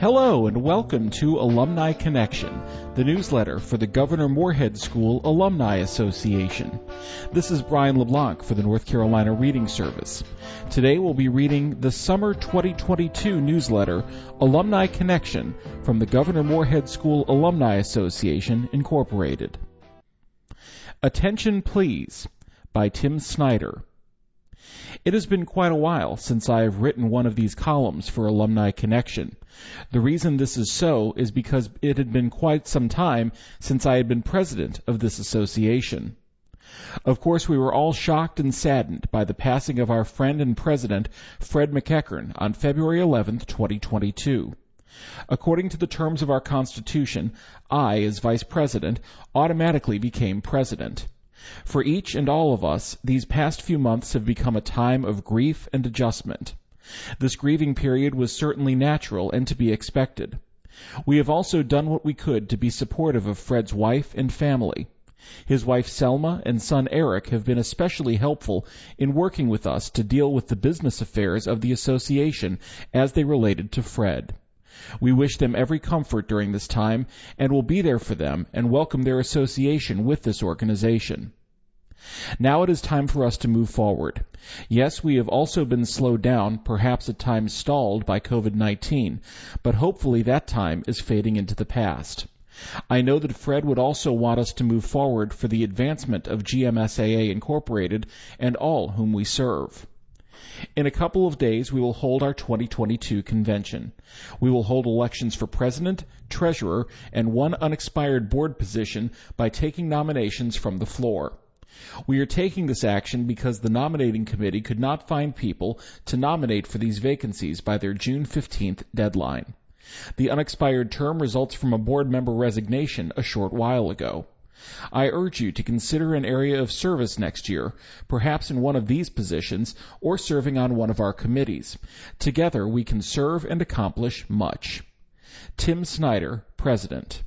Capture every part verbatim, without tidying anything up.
Hello and welcome to Alumni Connection, the newsletter for the Governor Moorhead School Alumni Association. This is Brian LeBlanc for the North Carolina Reading Service. Today we'll be reading the Summer twenty twenty-two newsletter, Alumni Connection, from the Governor Moorhead School Alumni Association, Incorporated. Attention Please, by Tim Snyder. It has been quite a while since I have written one of these columns for Alumni Connection. The reason this is so is because it had been quite some time since I had been president of this association. Of course, we were all shocked and saddened by the passing of our friend and president, Fred McEachern, on February eleventh, twenty twenty-two. According to the terms of our Constitution, I, as vice president, automatically became president. For each and all of us, these past few months have become a time of grief and adjustment. This grieving period was certainly natural and to be expected. We have also done what we could to be supportive of Fred's wife and family. His wife Selma and son Eric have been especially helpful in working with us to deal with the business affairs of the association as they related to Fred. We wish them every comfort during this time and will be there for them and welcome their association with this organization. Now it is time for us to move forward. Yes, we have also been slowed down, perhaps at times stalled by covid nineteen, but hopefully that time is fading into the past. I know that Fred would also want us to move forward for the advancement of G M S A A Incorporated and all whom we serve. In a couple of days, we will hold our twenty twenty-two convention. We will hold elections for president, treasurer, and one unexpired board position by taking nominations from the floor. We are taking this action because the nominating committee could not find people to nominate for these vacancies by their June fifteenth deadline. The unexpired term results from a board member resignation a short while ago. I urge you to consider an area of service next year, perhaps in one of these positions or serving on one of our committees. Together we can serve and accomplish much. Tim Snyder, President.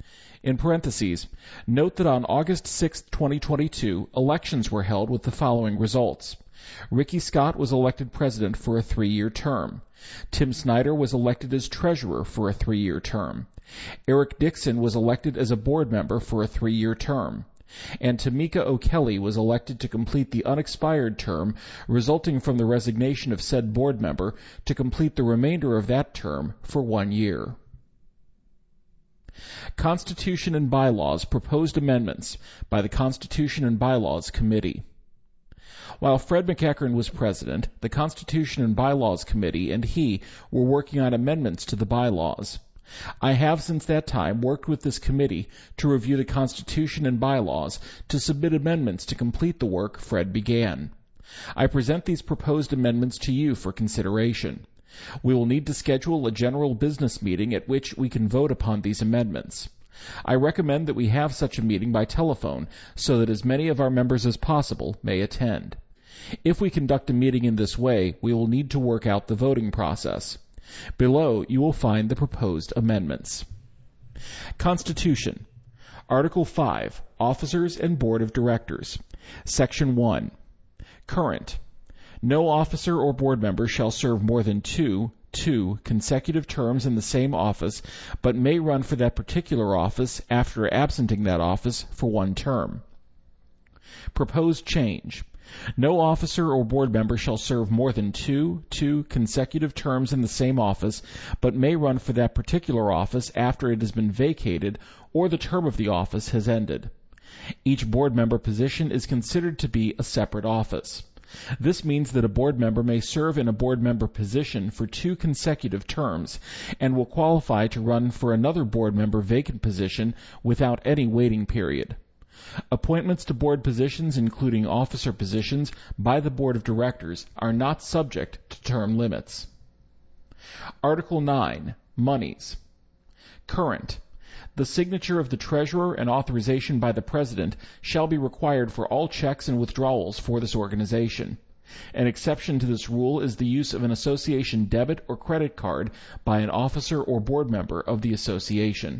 In parentheses, note that on August sixth, twenty twenty-two, elections were held with the following results. Ricky Scott was elected president for a three-year term. Tim Snyder was elected as treasurer for a three-year term. Eric Dixon was elected as a board member for a three-year term. And Tamika O'Kelly was elected to complete the unexpired term resulting from the resignation of said board member to complete the remainder of that term for one year. Constitution and Bylaws Proposed Amendments by the Constitution and Bylaws Committee. While Fred McEachern was president, the Constitution and Bylaws Committee and he were working on amendments to the bylaws. I have since that time worked with this committee to review the Constitution and bylaws to submit amendments to complete the work Fred began. I present these proposed amendments to you for consideration. We will need to schedule a general business meeting at which we can vote upon these amendments. I recommend that we have such a meeting by telephone so that as many of our members as possible may attend. If we conduct a meeting in this way, we will need to work out the voting process. Below, you will find the proposed amendments. Constitution. Article five, Officers and Board of Directors. Section one. Current. No officer or board member shall serve more than two, two consecutive terms in the same office, but may run for that particular office after absenting that office for one term. Proposed change. No officer or board member shall serve more than two, two consecutive terms in the same office, but may run for that particular office after it has been vacated or the term of the office has ended. Each board member position is considered to be a separate office. This means that a board member may serve in a board member position for two consecutive terms and will qualify to run for another board member vacant position without any waiting period. Appointments to board positions, including officer positions, by the Board of Directors are not subject to term limits. Article nine. Monies. Current. The signature of the Treasurer and authorization by the President shall be required for all checks and withdrawals for this organization. An exception to this rule is the use of an association debit or credit card by an officer or board member of the association.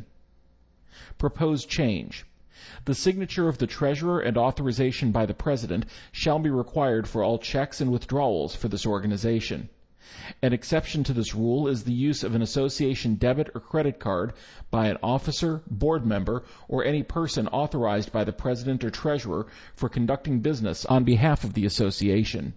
Proposed change. The signature of the Treasurer and authorization by the President shall be required for all checks and withdrawals for this organization. An exception to this rule is the use of an association debit or credit card by an officer, board member, or any person authorized by the president or treasurer for conducting business on behalf of the association.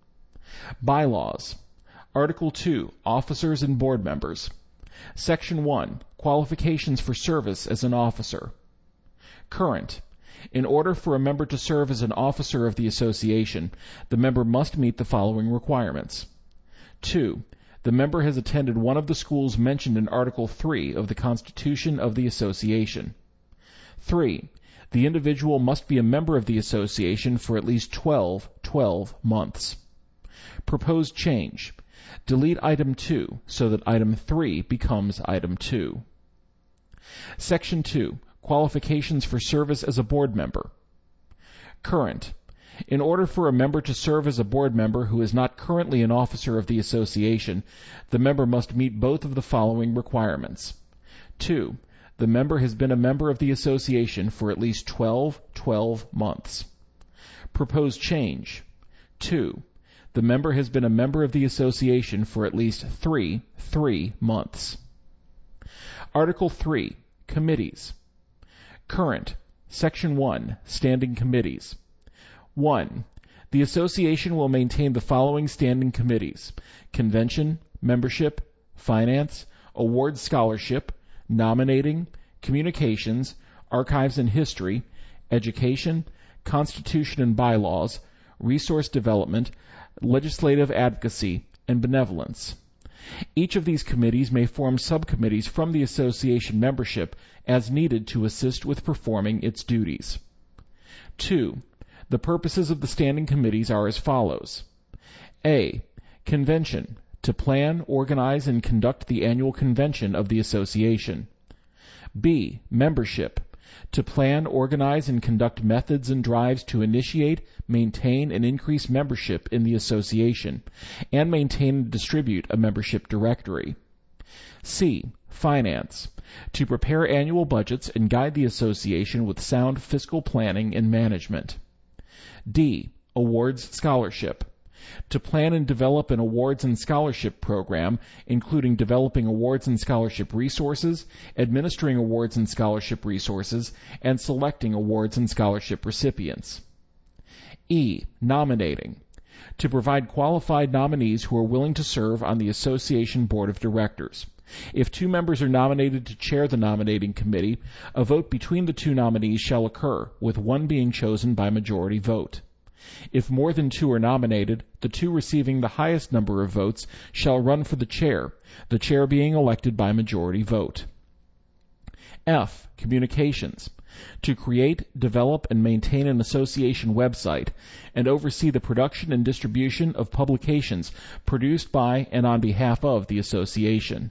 Bylaws. Article two. Officers and board members. Section one. Qualifications for service as an officer. Current. In order for a member to serve as an officer of the association, the member must meet the following requirements. Two. The member has attended one of the schools mentioned in Article three of the Constitution of the Association. Three. The individual must be a member of the association for at least twelve, twelve months. Proposed change. Delete item two so that item three becomes item two. Section two. Qualifications for service as a board member. Current. In order for a member to serve as a board member who is not currently an officer of the association, the member must meet both of the following requirements. Two. The member has been a member of the association for at least twelve, twelve months. Proposed change. Two. The member has been a member of the association for at least three, three months. Article three. Committees. Current. Section one. Standing committees. One. The association will maintain the following standing committees: convention, membership, finance, awards scholarship, nominating, communications, archives and history, education, constitution and bylaws, resource development, legislative advocacy, and benevolence. Each of these committees may form subcommittees from the association membership as needed to assist with performing its duties. Two. The purposes of the standing committees are as follows. A. Convention, to plan, organize, and conduct the annual convention of the association. B. Membership, to plan, organize, and conduct methods and drives to initiate, maintain, and increase membership in the association, and maintain and distribute a membership directory. C. Finance, to prepare annual budgets and guide the association with sound fiscal planning and management. D. Awards scholarship, to plan and develop an awards and scholarship program, including developing awards and scholarship resources, administering awards and scholarship resources, and selecting awards and scholarship recipients. E. Nominating, to provide qualified nominees who are willing to serve on the association board of directors. If two members are nominated to chair the nominating committee, a vote between the two nominees shall occur, with one being chosen by majority vote. If more than two are nominated, the two receiving the highest number of votes shall run for the chair, the chair being elected by majority vote. F. Communications, to create, develop, and maintain an association website, and oversee the production and distribution of publications produced by and on behalf of the association.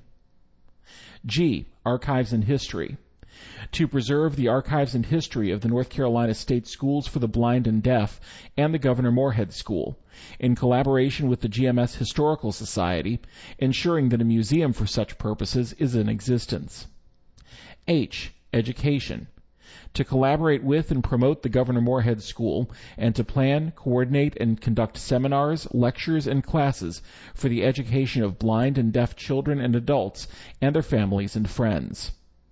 G. Archives and history, to preserve the archives and history of the North Carolina State Schools for the Blind and Deaf and the Governor Moorhead School, in collaboration with the G M S Historical Society, ensuring that a museum for such purposes is in existence. H. Education, to collaborate with and promote the Governor Moorhead School, and to plan, coordinate, and conduct seminars, lectures, and classes for the education of blind and deaf children and adults and their families and friends.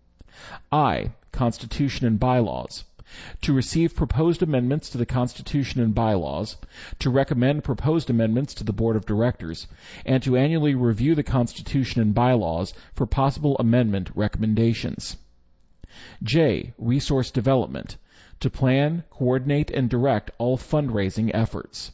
I. Constitution and bylaws, to receive proposed amendments to the Constitution and bylaws, to recommend proposed amendments to the Board of Directors, and to annually review the Constitution and bylaws for possible amendment recommendations. J. Resource development, to plan, coordinate, and direct all fundraising efforts.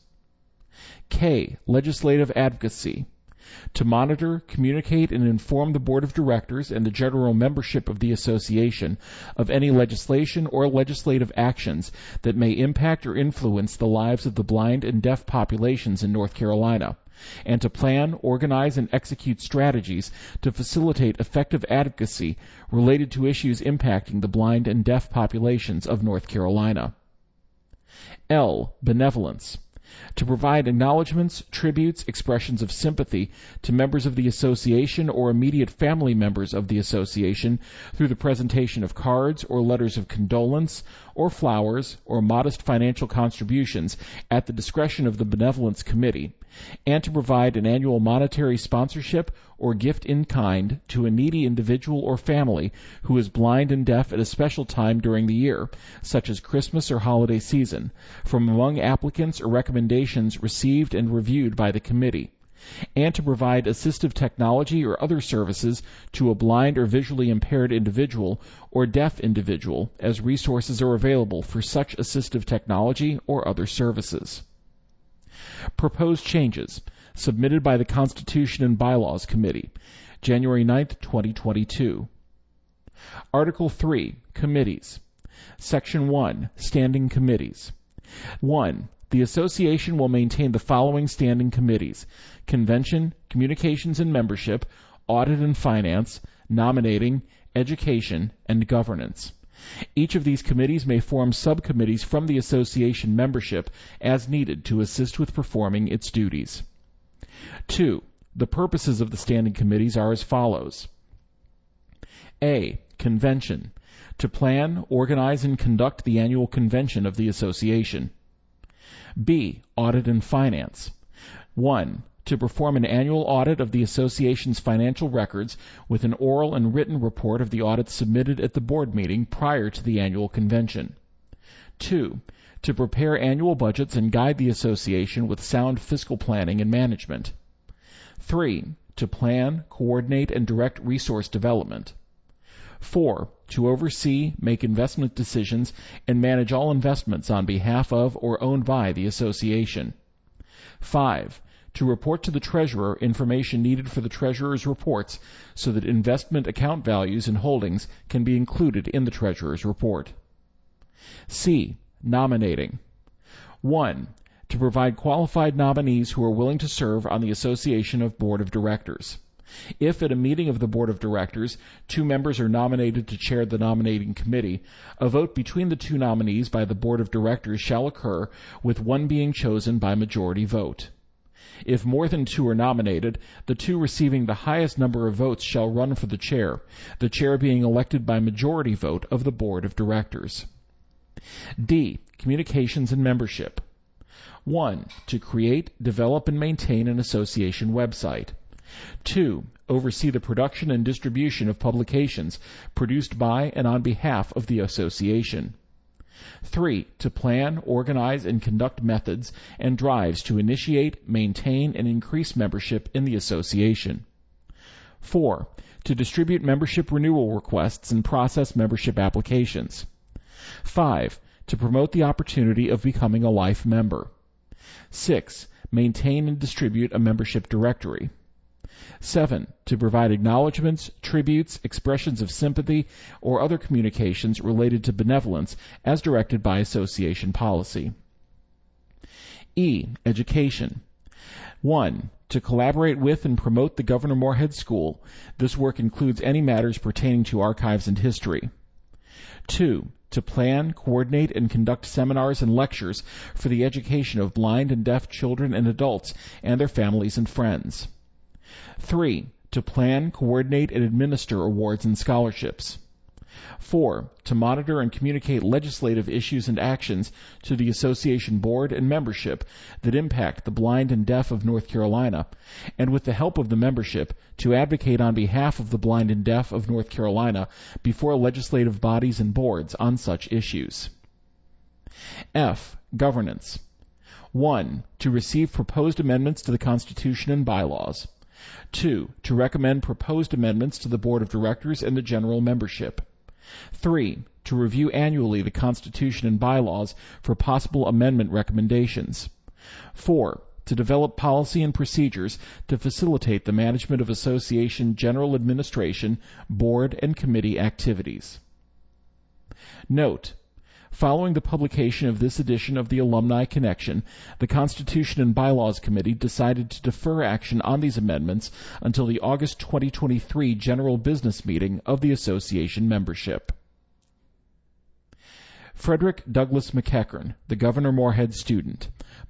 K. Legislative advocacy, to monitor, communicate, and inform the Board of Directors and the general membership of the association of any legislation or legislative actions that may impact or influence the lives of the blind and deaf populations in North Carolina, and to plan, organize, and execute strategies to facilitate effective advocacy related to issues impacting the blind and deaf populations of North Carolina. L. Benevolence, To provide acknowledgments, tributes, expressions of sympathy to members of the association or immediate family members of the association through the presentation of cards or letters of condolence or flowers or modest financial contributions at the discretion of the Benevolence Committee, and to provide an annual monetary sponsorship or gift in kind to a needy individual or family who is blind and deaf at a special time during the year, such as Christmas or holiday season, from among applicants or recommendations received and reviewed by the committee, and to provide assistive technology or other services to a blind or visually impaired individual or deaf individual as resources are available for such assistive technology or other services. Proposed changes submitted by the Constitution and Bylaws Committee, January ninth, twenty twenty-two. Article three, Committees. Section one, Standing Committees. one. The association will maintain the following standing committees: Convention, Communications and Membership, Audit and Finance, Nominating, Education, and Governance. Each of these committees may form subcommittees from the association membership as needed to assist with performing its duties. two. The purposes of the standing committees are as follows. A. Convention. To plan, organize, and conduct the annual convention of the association. B. Audit and Finance. one. To perform an annual audit of the association's financial records with an oral and written report of the audit submitted at the board meeting prior to the annual convention. two. To prepare annual budgets and guide the association with sound fiscal planning and management. three. To plan, coordinate, and direct resource development. four. To oversee, make investment decisions, and manage all investments on behalf of or owned by the association. five. To report to the treasurer information needed for the treasurer's reports so that investment account values and holdings can be included in the treasurer's report. C. Nominating. one. To provide qualified nominees who are willing to serve on the association of board of directors. If at a meeting of the board of directors, two members are nominated to chair the nominating committee, a vote between the two nominees by the board of directors shall occur, with one being chosen by majority vote. If more than two are nominated, the two receiving the highest number of votes shall run for the chair, the chair being elected by majority vote of the board of directors. D. Communications and Membership. one. To create, develop, and maintain an association website. two. Oversee the production and distribution of publications produced by and on behalf of the association. three. To plan, organize, and conduct methods and drives to initiate, maintain, and increase membership in the association. four. To distribute membership renewal requests and process membership applications. five. To promote the opportunity of becoming a life member. six. Maintain and distribute a membership directory. seven. To provide acknowledgments, tributes, expressions of sympathy, or other communications related to benevolence as directed by association policy. E. Education. one. To collaborate with and promote the Governor Moorhead School. This work includes any matters pertaining to archives and history. two. To plan, coordinate, and conduct seminars and lectures for the education of blind and deaf children and adults and their families and friends. three. To plan, coordinate, and administer awards and scholarships. four. To monitor and communicate legislative issues and actions to the association board and membership that impact the blind and deaf of North Carolina, and with the help of the membership, to advocate on behalf of the blind and deaf of North Carolina before legislative bodies and boards on such issues. F. Governance. one. To receive proposed amendments to the Constitution and bylaws. two. To recommend proposed amendments to the Board of Directors and the general membership. three. To review annually the Constitution and bylaws for possible amendment recommendations. four. To develop policy and procedures to facilitate the management of association general administration, board, and committee activities. Note: following the publication of this edition of the Alumni Connection, the Constitution and Bylaws Committee decided to defer action on these amendments until the August twenty twenty-three general business meeting of the association membership. Frederick Douglass McEachern, the Governor Moorhead student.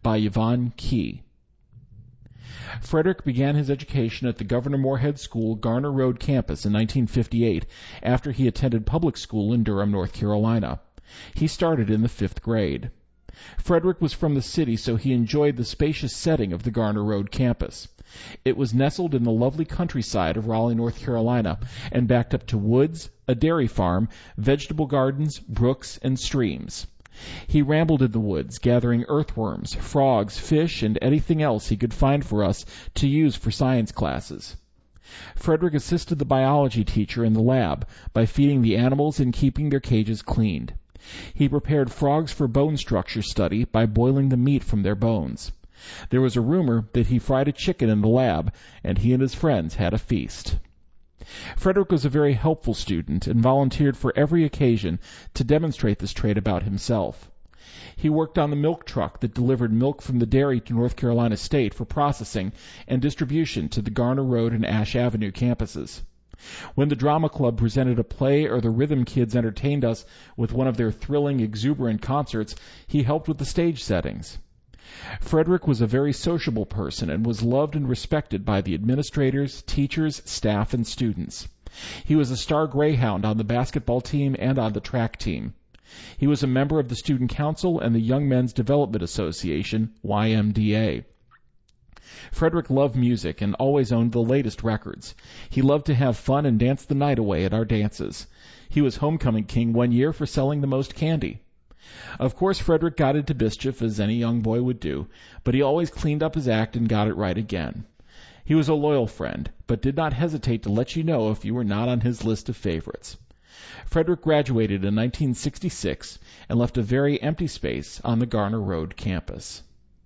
by Yvonne Key. Frederick began his education at the Governor Moorhead School, Garner Road campus in nineteen fifty-eight after he attended public school in Durham, North Carolina. He started in the fifth grade. Frederick was from the city, so he enjoyed the spacious setting of the Garner Road campus. It was nestled in the lovely countryside of Raleigh, North Carolina, and backed up to woods, a dairy farm, vegetable gardens, brooks, and streams. He rambled in the woods, gathering earthworms, frogs, fish, and anything else he could find for us to use for science classes. Frederick assisted the biology teacher in the lab by feeding the animals and keeping their cages cleaned. He prepared frogs for bone structure study by boiling the meat from their bones. There was a rumor that he fried a chicken in the lab, and he and his friends had a feast. Frederick was a very helpful student and volunteered for every occasion to demonstrate this trait about himself. He worked on the milk truck that delivered milk from the dairy to North Carolina State for processing and distribution to the Garner Road and Ash Avenue campuses. When the drama club presented a play or the Rhythm Kids entertained us with one of their thrilling, exuberant concerts, he helped with the stage settings. Frederick was a very sociable person and was loved and respected by the administrators, teachers, staff, and students. He was a star greyhound on the basketball team and on the track team. He was a member of the Student Council and the Young Men's Development Association, Y M D A. Frederick loved music and always owned the latest records. He loved to have fun and dance the night away at our dances. He was homecoming king one year for selling the most candy. Of course, Frederick got into mischief, as any young boy would do, but he always cleaned up his act and got it right again. He was a loyal friend, but did not hesitate to let you know if you were not on his list of favorites. Frederick graduated in nineteen sixty-six and left a very empty space on the Garner Road campus.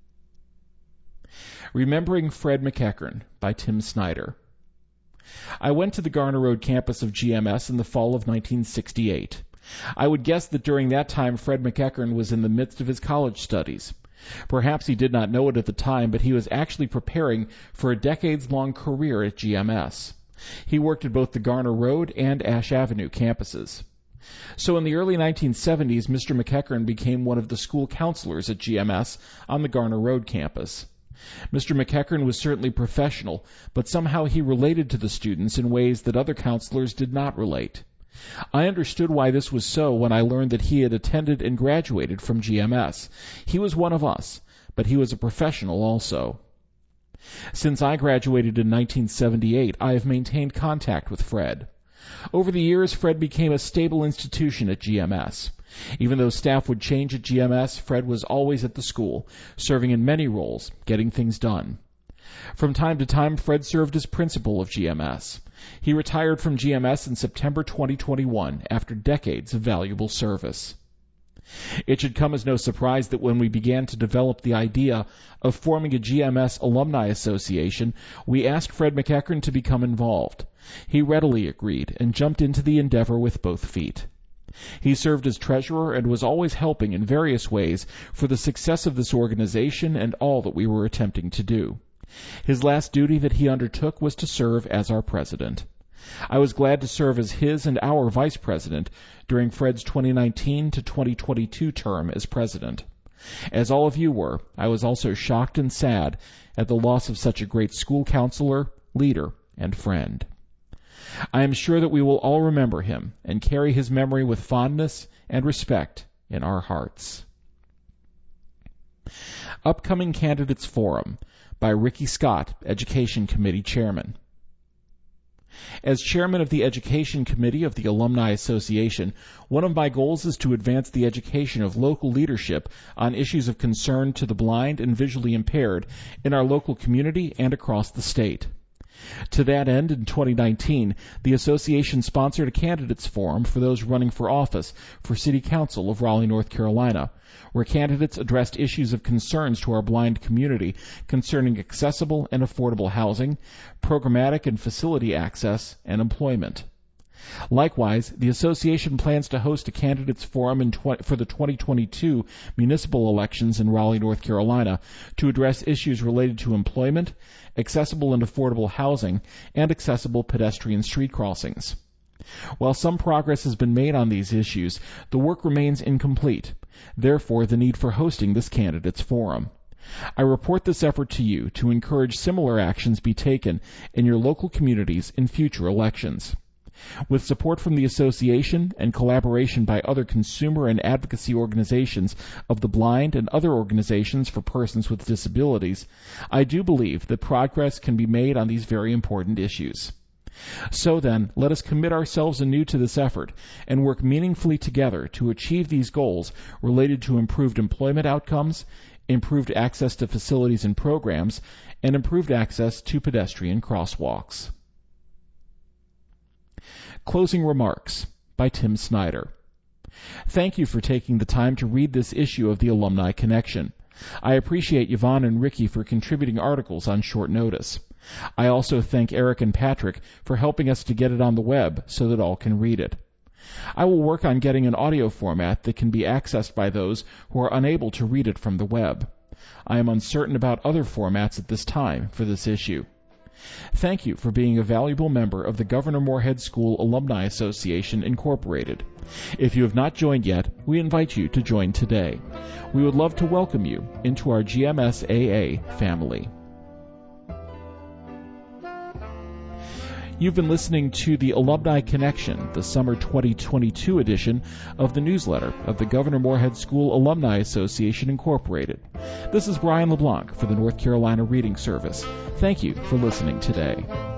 Remembering Fred McEachern by Tim Snyder. I went to the Garner Road campus of G M S in the fall of nineteen sixty-eight. I would guess that during that time Fred McEachern was in the midst of his college studies. Perhaps he did not know it at the time, but he was actually preparing for a decades-long career at G M S. He worked at both the Garner Road and Ash Avenue campuses. So in the early nineteen seventies, Mister McEachern became one of the school counselors at G M S on the Garner Road campus. Mister McEachern was certainly professional, but somehow he related to the students in ways that other counselors did not relate. I understood why this was so when I learned that he had attended and graduated from G M S. He was one of us, but he was a professional also. Since I graduated in nineteen seventy-eight, I have maintained contact with Fred. Over the years, Fred became a stable institution at G M S. Even though staff would change at G M S, Fred was always at the school, serving in many roles, getting things done. From time to time, Fred served as principal of G M S. He retired from G M S in September twenty twenty-one after decades of valuable service. It should come as no surprise that when we began to develop the idea of forming a G M S Alumni Association, we asked Fred McEachern to become involved. He readily agreed and jumped into the endeavor with both feet. He served as treasurer and was always helping in various ways for the success of this organization and all that we were attempting to do. His last duty that he undertook was to serve as our president. I was glad to serve as his and our vice president during Fred's twenty nineteen to twenty twenty-two term as president. As all of you were, I was also shocked and sad at the loss of such a great school counselor, leader, and friend. I am sure that we will all remember him and carry his memory with fondness and respect in our hearts. Upcoming Candidates Forum by Ricky Scott, Education Committee Chairman. As chairman of the Education Committee of the Alumni Association, one of my goals is to advance the education of local leadership on issues of concern to the blind and visually impaired in our local community and across the state. To that end, in twenty nineteen, the association sponsored a candidates forum for those running for office for City Council of Raleigh, North Carolina, where candidates addressed issues of concerns to our blind community concerning accessible and affordable housing, programmatic and facility access, and employment. Likewise, the association plans to host a candidates forum in tw- for the twenty twenty-two municipal elections in Raleigh, North Carolina, to address issues related to employment, accessible and affordable housing, and accessible pedestrian street crossings. While some progress has been made on these issues, the work remains incomplete. Therefore, the need for hosting this candidates forum. I report this effort to you to encourage similar actions be taken in your local communities in future elections. With support from the Association and collaboration by other consumer and advocacy organizations of the blind and other organizations for persons with disabilities, I do believe that progress can be made on these very important issues. So then, let us commit ourselves anew to this effort and work meaningfully together to achieve these goals related to improved employment outcomes, improved access to facilities and programs, and improved access to pedestrian crosswalks. Closing Remarks by Tim Snyder. Thank you for taking the time to read this issue of the Alumni Connection. I appreciate Yvonne and Ricky for contributing articles on short notice. I also thank Eric and Patrick for helping us to get it on the web so that all can read it. I will work on getting an audio format that can be accessed by those who are unable to read it from the web. I am uncertain about other formats at this time for this issue. Thank you for being a valuable member of the Governor Moorhead School Alumni Association, Incorporated. If you have not joined yet, we invite you to join today. We would love to welcome you into our G M S A A family. You've been listening to the Alumni Connection, the summer twenty twenty-two edition of the newsletter of the Governor Moorhead School Alumni Association, Incorporated. This is Brian LeBlanc for the North Carolina Reading Service. Thank you for listening today.